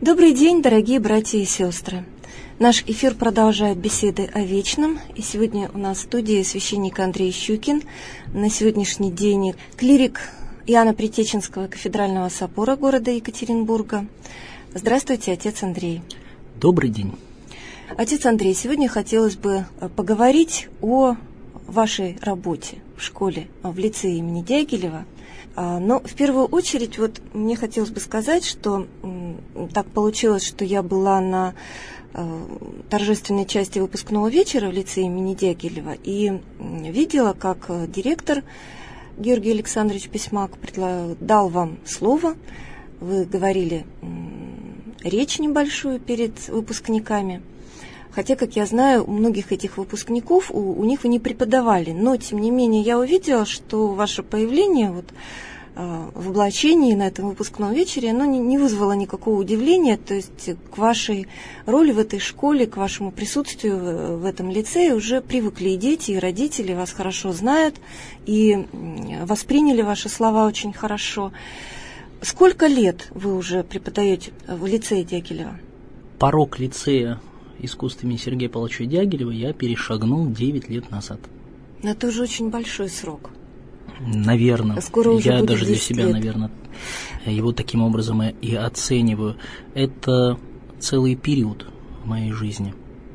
Добрый день, дорогие братья и сестры. Наш эфир продолжает беседы о вечном. И сегодня у нас в студии священник Андрей Щукин. На сегодняшний день клирик Иоанна Притеченского кафедрального собора города Екатеринбурга. Здравствуйте, отец Андрей. Добрый день. Отец Андрей, сегодня хотелось бы поговорить о вашей работе в школе, в лицее имени Дягилева. Но в первую очередь мне хотелось бы сказать, что так получилось, что я была на торжественной части выпускного вечера в лицее имени Дягилева и видела, как директор Георгий Александрович Письмак дал вам слово. Вы говорили речь небольшую перед выпускниками. Хотя, как я знаю, у многих этих выпускников, у них вы не преподавали. Но, тем не менее, я увидела, что ваше появление в облачении на этом выпускном вечере, оно не вызвало никакого удивления. То есть к вашей роли в этой школе, к вашему присутствию в этом лицее уже привыкли и дети, и родители, вас хорошо знают, и восприняли ваши слова очень хорошо. Сколько лет вы уже преподаете в лицее Дягилева? Порог лицея искусств имени Сергея Павловича Дягилева я перешагнул 9 лет назад. Это уже очень большой срок. Наверное. Скоро уже я будет даже для 10 себя, лет. наверное, его таким образом и оцениваю. Это целый период в моей жизни.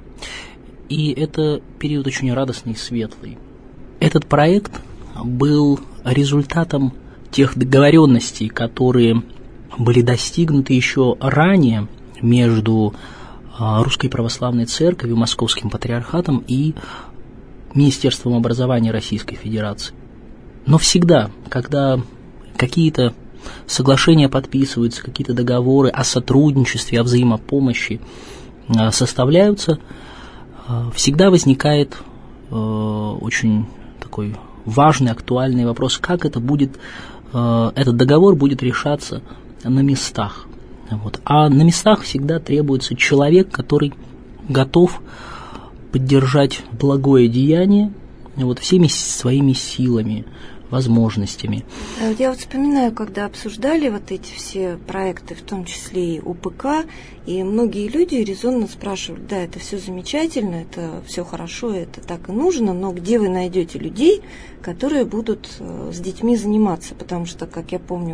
И это период очень радостный и светлый. Этот проект был результатом тех договоренностей, которые были достигнуты еще ранее между Русской Православной Церковью, Московским Патриархатом и Министерством образования Российской Федерации. Но всегда, когда какие-то соглашения подписываются, какие-то договоры о сотрудничестве, о взаимопомощи составляются, всегда возникает очень такой важный, актуальный вопрос, как этот договор будет решаться на местах. А на местах всегда требуется человек, который готов поддержать благое деяние всеми своими силами, возможностями. Я вспоминаю, когда обсуждали эти все проекты, в том числе и УПК, и многие люди резонно спрашивали: да, это все замечательно, это все хорошо, это так и нужно, но где вы найдете людей, которые будут с детьми заниматься? Потому что, как я помню,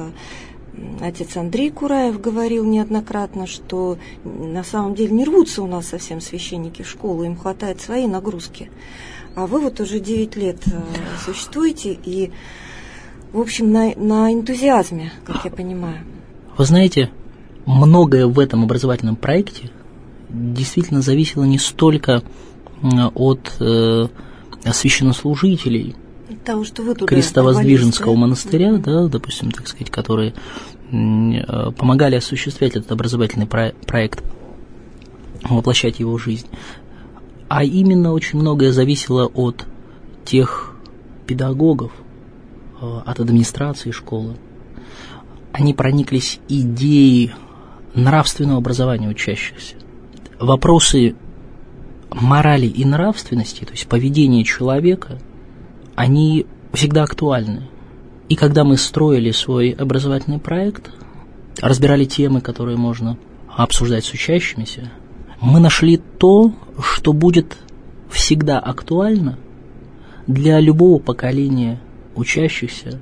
отец Андрей Кураев говорил неоднократно, что на самом деле не рвутся у нас совсем священники в школу, им хватает своей нагрузки. А вы уже 9 лет существуете и, в общем, на энтузиазме, как я понимаю. Вы знаете, многое в этом образовательном проекте действительно зависело не столько от священнослужителей того, что вы туда Крестовоздвиженского монастыря, допустим, так сказать, которые помогали осуществлять этот образовательный проект, воплощать его в жизнь. А именно очень многое зависело от тех педагогов, от администрации школы. Они прониклись идеей нравственного образования учащихся. Вопросы морали и нравственности, то есть поведения человека, они всегда актуальны. И когда мы строили свой образовательный проект, разбирали темы, которые можно обсуждать с учащимися, мы нашли то, что будет всегда актуально для любого поколения учащихся,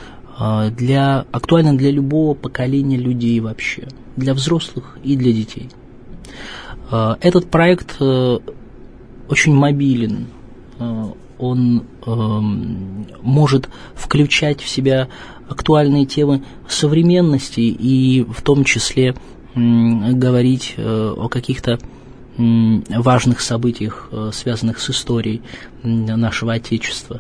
актуально для любого поколения людей вообще, для взрослых и для детей. Этот проект очень мобилен, он может включать в себя актуальные темы современности и в том числе говорить о каких-то важных событиях, связанных с историей нашего Отечества.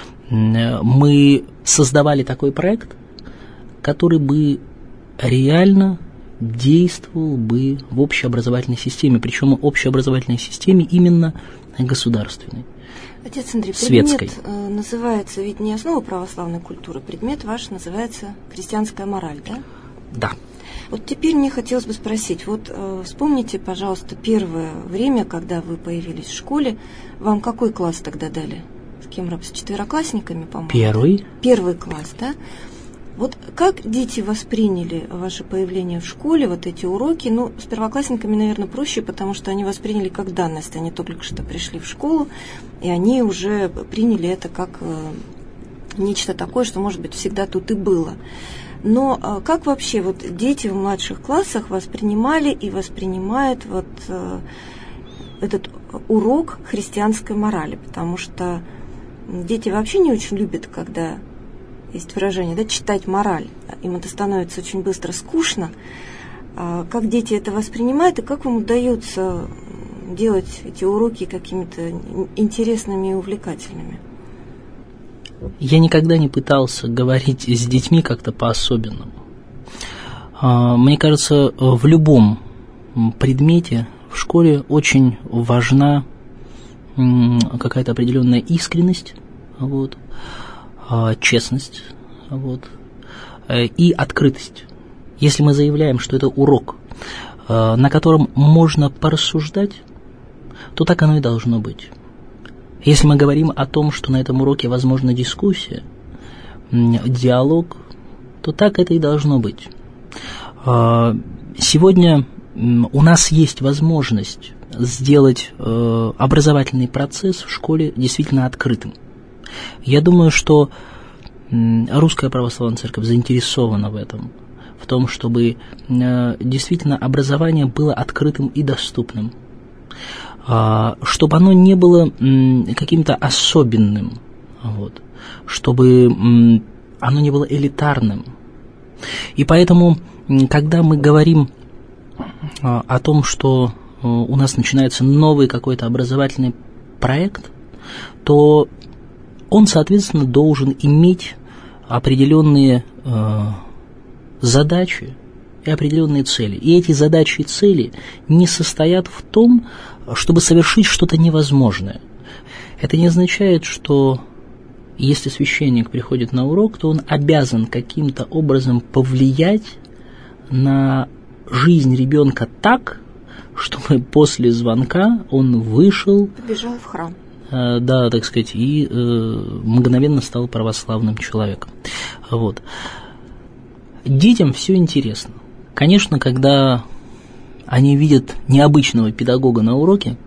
Мы создавали такой проект, который бы реально действовал бы в общеобразовательной системе, причем общеобразовательной системе именно государственной. Отец Андрей, светской. Предмет называется, ведь не основа православной культуры, предмет ваш называется христианская мораль, да? Да. Теперь мне хотелось бы спросить, вспомните, пожалуйста, первое время, когда вы появились в школе, вам какой класс тогда дали? С кем работать? С четвероклассниками, по-моему? Первый. Первый класс, да? Вот как дети восприняли ваше появление в школе, вот эти уроки? Ну, с первоклассниками, наверное, проще, потому что они восприняли как данность. Они только что пришли в школу, и они уже приняли это как нечто такое, что, может быть, всегда тут и было. Но как вообще вот дети в младших классах воспринимали и воспринимают вот этот урок христианской морали? Потому что дети вообще не очень любят, когда есть выражение, да, читать мораль. Им это становится очень быстро скучно. Как дети это воспринимают и как им удается делать эти уроки какими-то интересными и увлекательными? Я никогда не пытался говорить с детьми как-то по-особенному. Мне кажется, в любом предмете в школе очень важна какая-то определенная искренность, вот, честность, вот, и открытость. Если мы заявляем, что это урок, на котором можно порассуждать, то так оно и должно быть. Если мы говорим о том, что на этом уроке возможна дискуссия, диалог, то так это и должно быть. Сегодня у нас есть возможность сделать образовательный процесс в школе действительно открытым. Я думаю, что Русская Православная Церковь заинтересована в этом, в том, чтобы действительно образование было открытым и доступным, чтобы оно не было каким-то особенным, вот, чтобы оно не было элитарным. И поэтому, когда мы говорим о том, что у нас начинается новый какой-то образовательный проект, то он, соответственно, должен иметь определенные задачи и определенные цели. И эти задачи и цели не состоят в том, чтобы совершить что-то невозможное. Это не означает, что если священник приходит на урок, то он обязан каким-то образом повлиять на жизнь ребенка так, чтобы после звонка он вышел, побежал в храм. Да, так сказать, и мгновенно стал православным человеком. Вот. Детям все интересно. Конечно, когда они видят необычного педагога на уроке,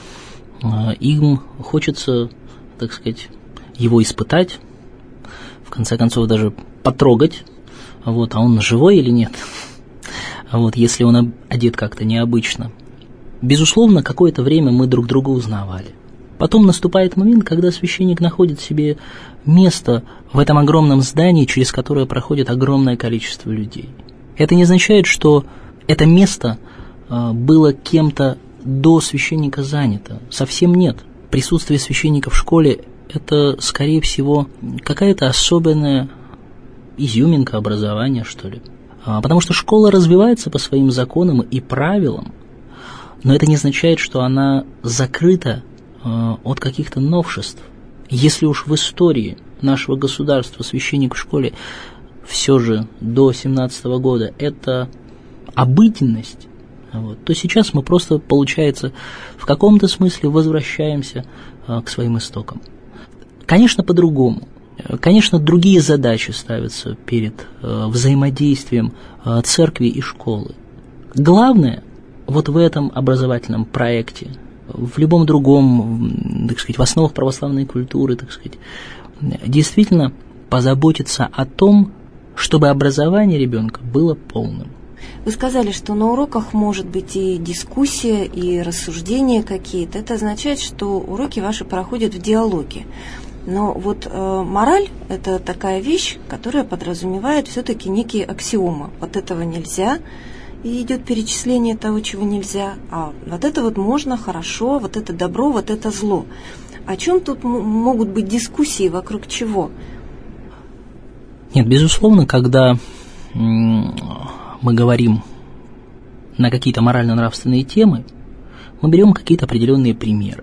им хочется, так сказать, его испытать, в конце концов даже потрогать, вот, а он живой или нет, вот, если он одет как-то необычно. Безусловно, какое-то время мы друг друга узнавали. Потом наступает момент, когда священник находит себе место в этом огромном здании, через которое проходит огромное количество людей. Это не означает, что это место было кем-то до священника занято. Совсем нет. Присутствие священника в школе – это, скорее всего, какая-то особенная изюминка образования, что ли. Потому что школа развивается по своим законам и правилам, но это не означает, что она закрыта от каких-то новшеств. Если уж в истории нашего государства священник в школе все же до 17 года это обыденность, вот, то сейчас мы просто, получается, в каком-то смысле возвращаемся к своим истокам. Конечно, по-другому. Конечно, другие задачи ставятся перед взаимодействием церкви и школы. Главное вот в этом образовательном проекте, в любом другом, так сказать, в основах православной культуры, так сказать, действительно позаботиться о том, чтобы образование ребенка было полным. Вы сказали, что на уроках может быть и дискуссия, и рассуждения какие-то. Это означает, что уроки ваши проходят в диалоге. Но вот мораль – это такая вещь, которая подразумевает все-таки некие аксиомы. Вот этого нельзя, и идет перечисление того, чего нельзя. А вот это вот можно, хорошо, вот это добро, вот это зло. О чем тут могут быть дискуссии, вокруг чего? Нет, безусловно, когда мы говорим на какие-то морально-нравственные темы, мы берем какие-то определенные примеры.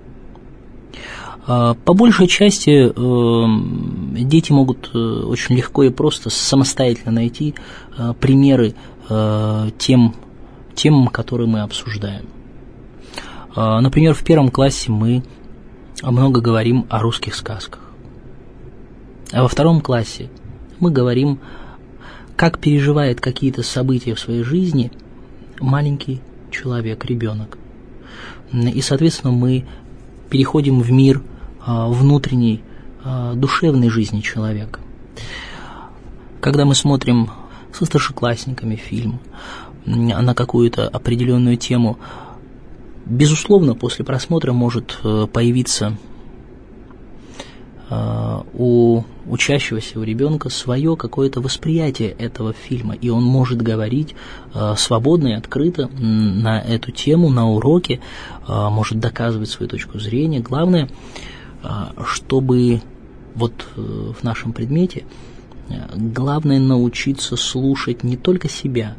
По большей части дети могут очень легко и просто самостоятельно найти примеры тем, которые мы обсуждаем. Например, в 1 классе мы много говорим о русских сказках, а во 2 классе мы говорим как переживает какие-то события в своей жизни маленький человек, ребенок. И, соответственно, мы переходим в мир внутренней, душевной жизни человека. Когда мы смотрим со старшеклассниками фильм на какую-то определенную тему, безусловно, после просмотра может появиться у учащегося, у ребенка свое какое-то восприятие этого фильма, и он может говорить свободно и открыто на эту тему, на уроке, может доказывать свою точку зрения. Главное, чтобы вот в нашем предмете, главное научиться слушать не только себя,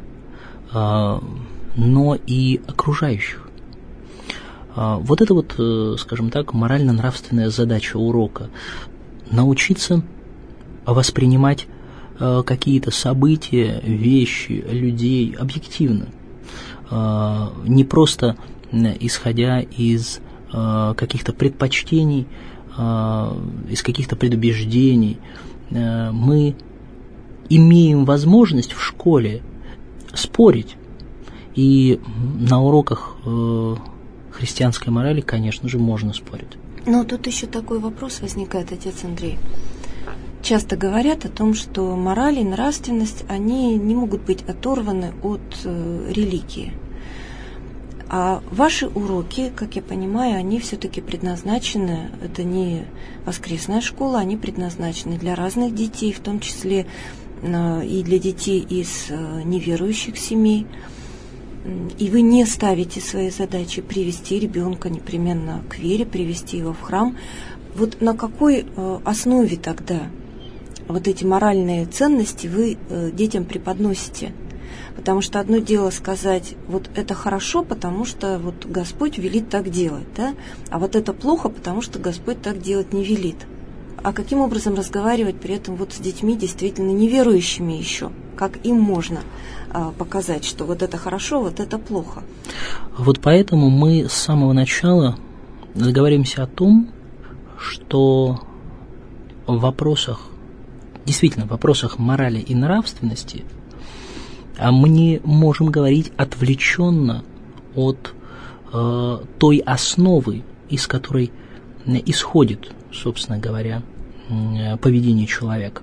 но и окружающих. Вот это вот, скажем так, морально-нравственная задача урока. Научиться воспринимать какие-то события, вещи, людей объективно. Не просто исходя из каких-то предпочтений, из каких-то предубеждений. Мы имеем возможность в школе спорить. И на уроках христианской морали, конечно же, можно спорить. Но тут еще такой вопрос возникает, отец Андрей. Часто говорят о том, что мораль и нравственность, они не могут быть оторваны от религии. А ваши уроки, как я понимаю, они все-таки предназначены, это не воскресная школа, они предназначены для разных детей, в том числе и для детей из неверующих семей. И вы не ставите своей задачей привести ребенка непременно к вере, привести его в храм. Вот на какой основе тогда вот эти моральные ценности вы детям преподносите? Потому что одно дело сказать, вот это хорошо, потому что вот Господь велит так делать, да? А вот это плохо, потому что Господь так делать не велит. А каким образом разговаривать при этом вот с детьми, действительно неверующими еще? Как им можно показать, что вот это хорошо, вот это плохо? Вот поэтому мы с самого начала договоримся о том, что в вопросах, действительно, в вопросах морали и нравственности мы не можем говорить отвлеченно от той основы, из которой исходит, собственно говоря, поведение человека.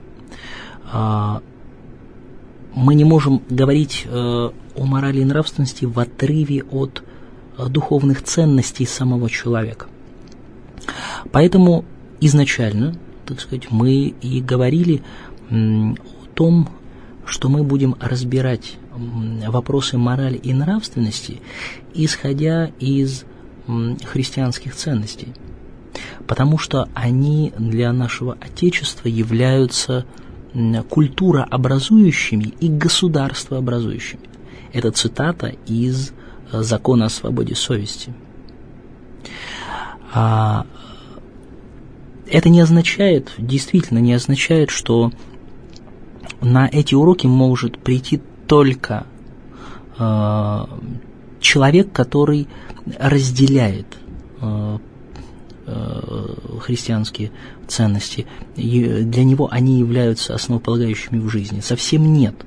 Мы не можем говорить о морали и нравственности в отрыве от духовных ценностей самого человека. Поэтому изначально, так сказать, мы и говорили о том, что мы будем разбирать вопросы морали и нравственности, исходя из христианских ценностей, потому что они для нашего Отечества являются культурообразующими и государствообразующими. Это цитата из Закона о свободе совести. Это не означает, действительно не означает, что на эти уроки может прийти только человек, который разделяет христианские ценности. И для него они являются основополагающими в жизни. Совсем нет.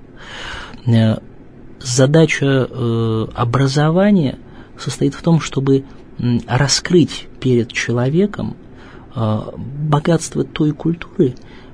Задача образования состоит в том, чтобы раскрыть перед человеком богатство той культуры,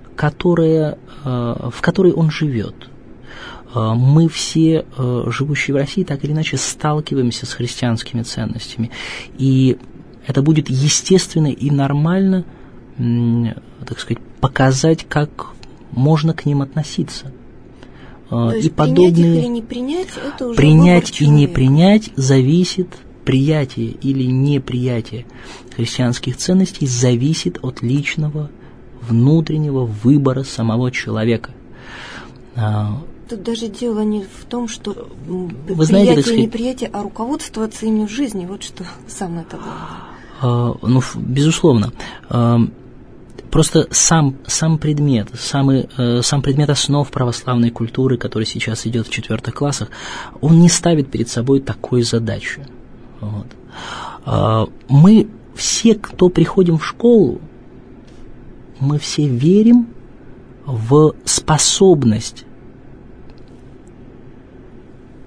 в которой он живет. Мы все, живущие в России, так или иначе сталкиваемся с христианскими ценностями. И это будет естественно и нормально, так сказать, показать, как можно к ним относиться. То есть и подобные принять их или не принять, это уже принять и не принять зависит, приятие или неприятие христианских ценностей зависит от личного внутреннего выбора самого человека. Тут даже дело не в том, что вы знаете, приятие и неприятие, а руководствоваться ими в жизни, вот что самое-то главное. Безусловно. Просто сам предмет, сам предмет основ православной культуры, который сейчас идет в 4 классах, он не ставит перед собой такой задачи. Вот. Мы все, кто приходим в школу, мы все верим в способность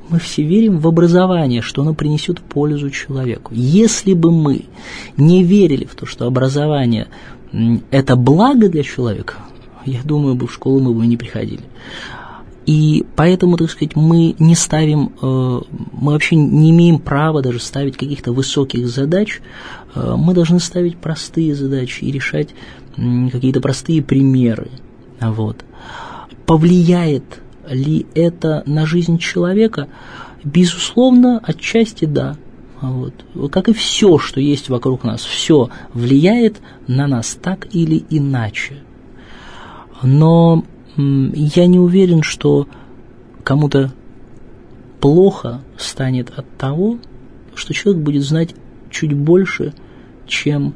Мы все верим в образование, что оно принесет пользу человеку. Если бы мы не верили в то, что образование – это благо для человека, я думаю, в школу мы бы не приходили. И поэтому, так сказать, мы не ставим, мы вообще не имеем права даже ставить каких-то высоких задач. Мы должны ставить простые задачи и решать какие-то простые примеры. Вот. Повлияет ли это на жизнь человека? Безусловно, отчасти да. Вот. Как и все, что есть вокруг нас, все влияет на нас так или иначе. Но я не уверен, что кому-то плохо станет от того, что человек будет знать чуть больше, чем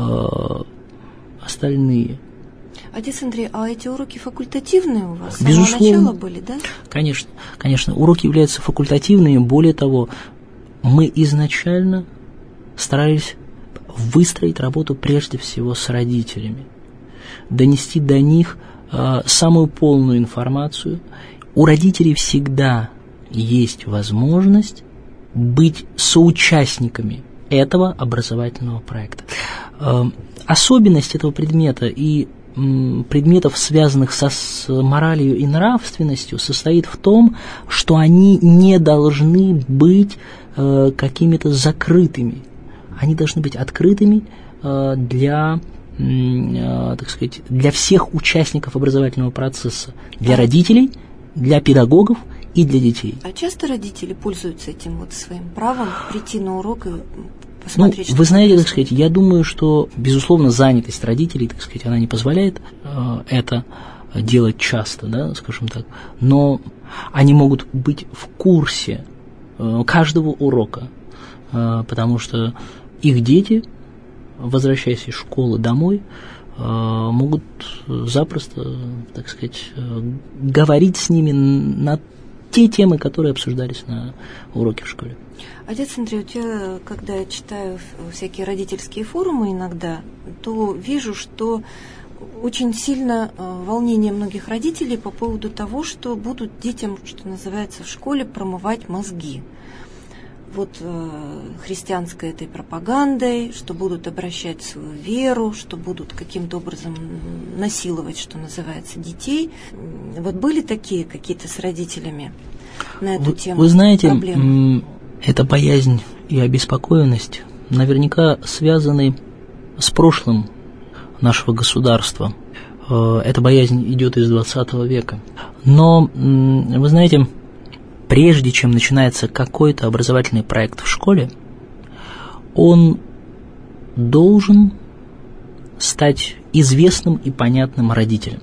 остальные. Отец Андрей, а эти уроки факультативные у вас? Безусловно. С самого начала были, да? Конечно. Уроки являются факультативными. Более того, мы изначально старались выстроить работу прежде всего с родителями, донести до них самую полную информацию. У родителей всегда есть возможность быть соучастниками этого образовательного проекта. Особенность этого предмета и предметов, связанных с моралью и нравственностью, состоит в том, что они не должны быть какими-то закрытыми. Они должны быть открытыми для, так сказать, для всех участников образовательного процесса, для родителей, для педагогов и для детей. А часто родители пользуются этим вот своим правом прийти на урок и посмотреть, вы знаете, так сказать, я думаю, что, безусловно, занятость родителей, так сказать, она не позволяет это делать часто, да, скажем так, но они могут быть в курсе каждого урока, потому что их дети, возвращаясь из школы домой, могут запросто, так сказать, говорить с ними на те темы, которые обсуждались на уроке в школе. Отец Андрей, когда я читаю всякие родительские форумы иногда, то вижу, что очень сильно волнение многих родителей по поводу того, что будут детям, что называется, в школе промывать мозги. Вот христианской этой пропагандой, что будут обращать свою веру, что будут каким-то образом насиловать, что называется, детей. Вот были такие какие-то с родителями на эту тему? Вы знаете, проблемы? Эта боязнь и обеспокоенность наверняка связаны с прошлым нашего государства. Эта боязнь идет из 20 века. Но, вы знаете, прежде чем начинается какой-то образовательный проект в школе, он должен стать известным и понятным родителям.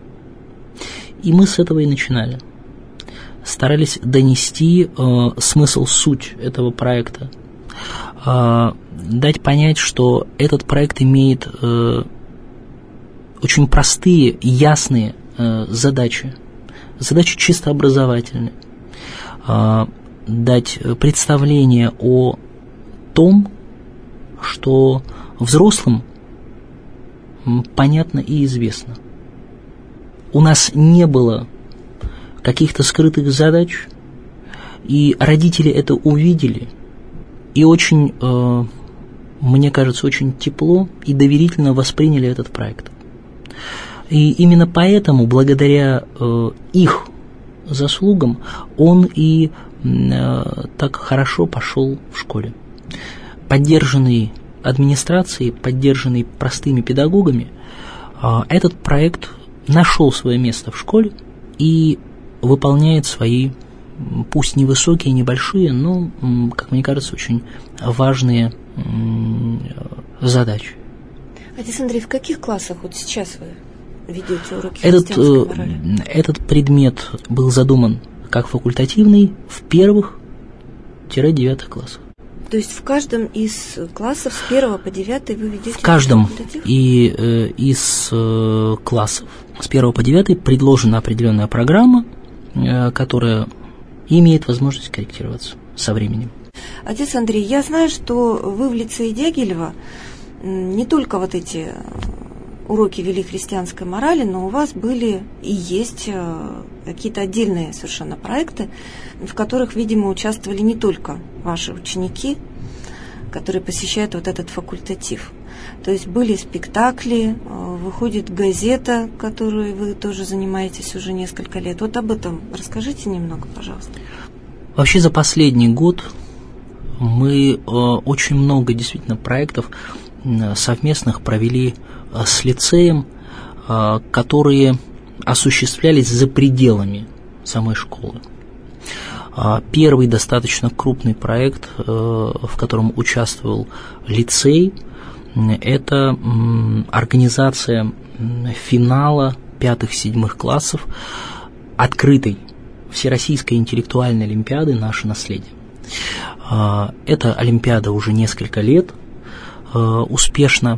И мы с этого и начинали. Старались донести смысл, суть этого проекта, дать понять, что этот проект имеет очень простые, ясные задачи чисто образовательные, дать представление о том, что взрослым понятно и известно. У нас не было каких-то скрытых задач, и родители это увидели, и очень, мне кажется, очень тепло и доверительно восприняли этот проект. И именно поэтому, благодаря их заслугам, он и так хорошо пошел в школе. Поддержанный администрацией, поддержанный простыми педагогами, этот проект нашел свое место в школе и выполняет свои, пусть невысокие, небольшие, но, как мне кажется, очень важные задачи. Отец Андрей, в каких классах вот сейчас вы ведете уроки христианской морали? Этот предмет был задуман как факультативный в 1-9 классах. То есть в каждом из классов с 1 по 9 вы ведете? В каждом из классов с 1 по 9 предложена определенная программа, которая имеет возможность корректироваться со временем. Отец Андрей, я знаю, что вы в лицее Дягилева не только вот эти уроки вели христианской морали, но у вас были и есть какие-то отдельные совершенно проекты, в которых, видимо, участвовали не только ваши ученики, которые посещают вот этот факультатив. То есть были спектакли, выходит газета, которой вы тоже занимаетесь уже несколько лет. Вот об этом расскажите немного, пожалуйста. Вообще за последний год мы очень много действительно проектов совместных провели с лицеем, которые осуществлялись за пределами самой школы. Первый достаточно крупный проект, в котором участвовал лицей, это организация финала 5-7 классов открытой Всероссийской интеллектуальной олимпиады «Наше наследие». Эта олимпиада уже несколько лет успешно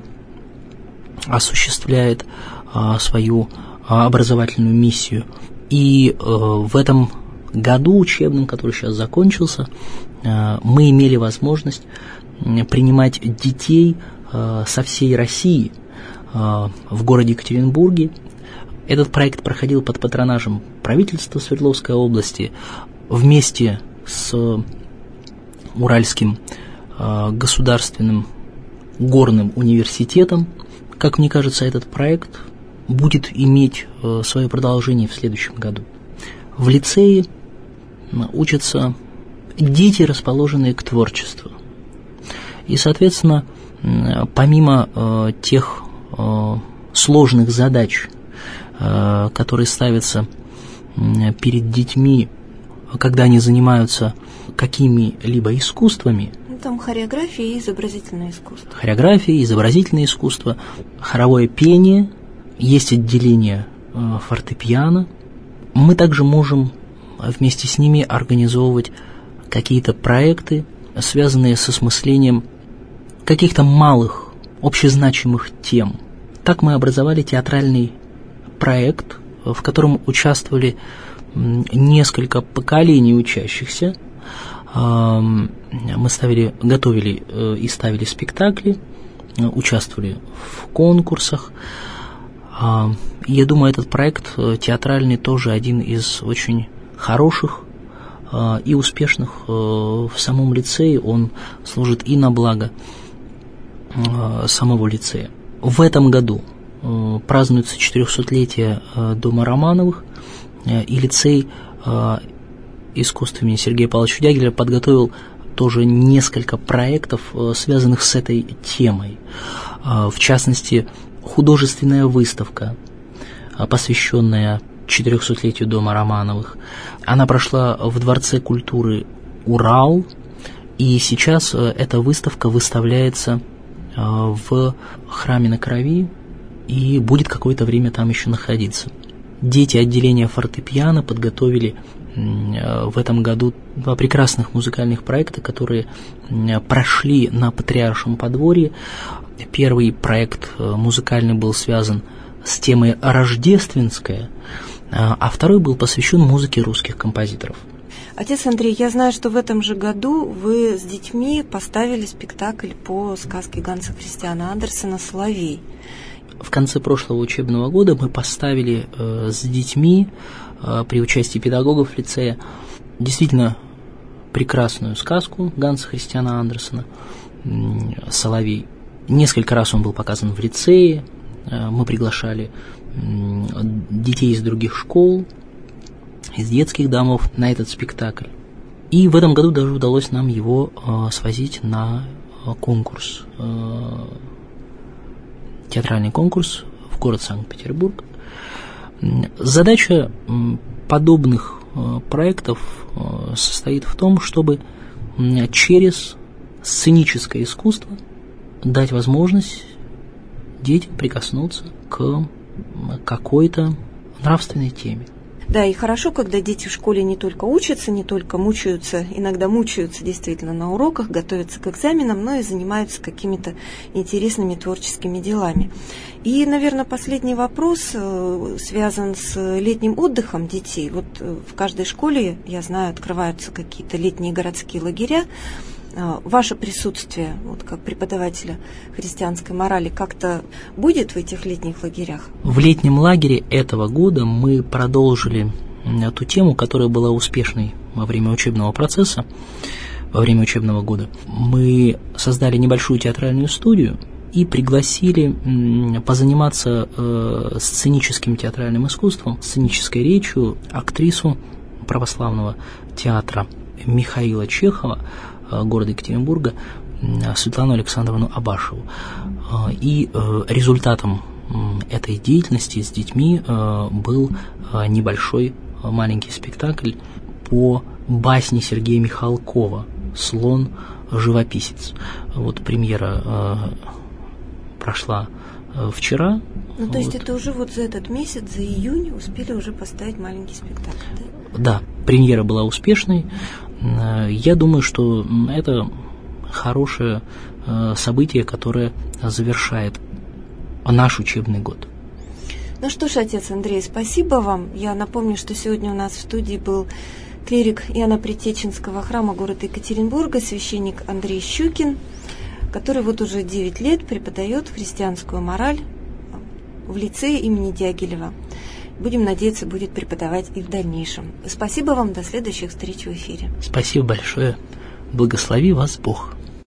осуществляет свою образовательную миссию. И в этом году учебном, который сейчас закончился, мы имели возможность принимать детей со всей России в городе Екатеринбурге. Этот проект проходил под патронажем правительства Свердловской области вместе с Уральским государственным горным университетом. Как мне кажется, этот проект будет иметь свое продолжение в следующем году. В лицее учатся дети, расположенные к творчеству. И, соответственно, помимо тех сложных задач, которые ставятся перед детьми, когда они занимаются какими-либо искусствами, там хореография и изобразительное искусство. Хореография, изобразительное искусство, хоровое пение, есть отделение фортепиано. Мы также можем вместе с ними организовывать какие-то проекты, связанные с осмыслением каких-то малых, общезначимых тем. Так мы образовали театральный проект, в котором участвовали несколько поколений учащихся. Мы готовили и ставили спектакли, участвовали в конкурсах. Я думаю, этот проект театральный тоже один из очень хороших и успешных в самом лицее. Он служит и на благо самого лицея. В этом году празднуется 400-летие Дома Романовых, и лицей искусств имени Сергея Павловича Дягилева подготовил тоже несколько проектов, связанных с этой темой. В частности, художественная выставка, посвященная 400-летию Дома Романовых. Она прошла в Дворце культуры «Урал», и сейчас эта выставка выставляется в Храме на Крови и будет какое-то время там еще находиться. Дети отделения фортепиано подготовили в этом году 2 прекрасных музыкальных проекта, которые прошли на Патриаршем подворье. Первый проект музыкальный был связан с темой рождественская, а второй был посвящен музыке русских композиторов. Отец Андрей, я знаю, что в этом же году вы с детьми поставили спектакль по сказке Ганса Христиана Андерсена «Соловей». В конце прошлого учебного года мы поставили с детьми при участии педагогов лицея действительно прекрасную сказку Ганса Христиана Андерсена «Соловей». Несколько раз он был показан в лицее, мы приглашали детей из других школ, из детских домов на этот спектакль. И в этом году даже удалось нам его свозить на конкурс, театральный конкурс в город Санкт-Петербург. Задача подобных проектов состоит в том, чтобы через сценическое искусство дать возможность детям прикоснуться к какой-то нравственной теме. Да, и хорошо, когда дети в школе не только учатся, не только мучаются, иногда мучаются действительно на уроках, готовятся к экзаменам, но и занимаются какими-то интересными творческими делами. И, наверное, последний вопрос связан с летним отдыхом детей. Вот в каждой школе, я знаю, открываются какие-то летние городские лагеря. ваше присутствие, вот как преподавателя христианской морали, как-то будет в этих летних лагерях? В летнем лагере этого года мы продолжили ту тему, которая была успешной во время учебного процесса, во время учебного года. Мы создали небольшую театральную студию и пригласили позаниматься сценическим театральным искусством, сценической речью актрису православного театра Михаила Чехова, города Екатеринбурга, Светлану Александровну Абашеву. И результатом этой деятельности с детьми был небольшой маленький спектакль по басне Сергея Михалкова «Слон-живописец». Вот премьера прошла вчера. Ну, то есть это уже вот за этот месяц, за июнь успели уже поставить маленький спектакль, да? Да, премьера была успешной. Я думаю, что это хорошее событие, которое завершает наш учебный год. Ну что ж, отец Андрей, спасибо вам. Я напомню, что сегодня у нас в студии был клирик Иоанна-Предтеченского храма города Екатеринбурга, священник Андрей Щукин, который вот уже 9 лет преподает христианскую мораль в лицее имени Дягилева. Будем надеяться, будет преподавать и в дальнейшем. Спасибо вам, до следующих встреч в эфире. Спасибо большое. Благослови вас Бог.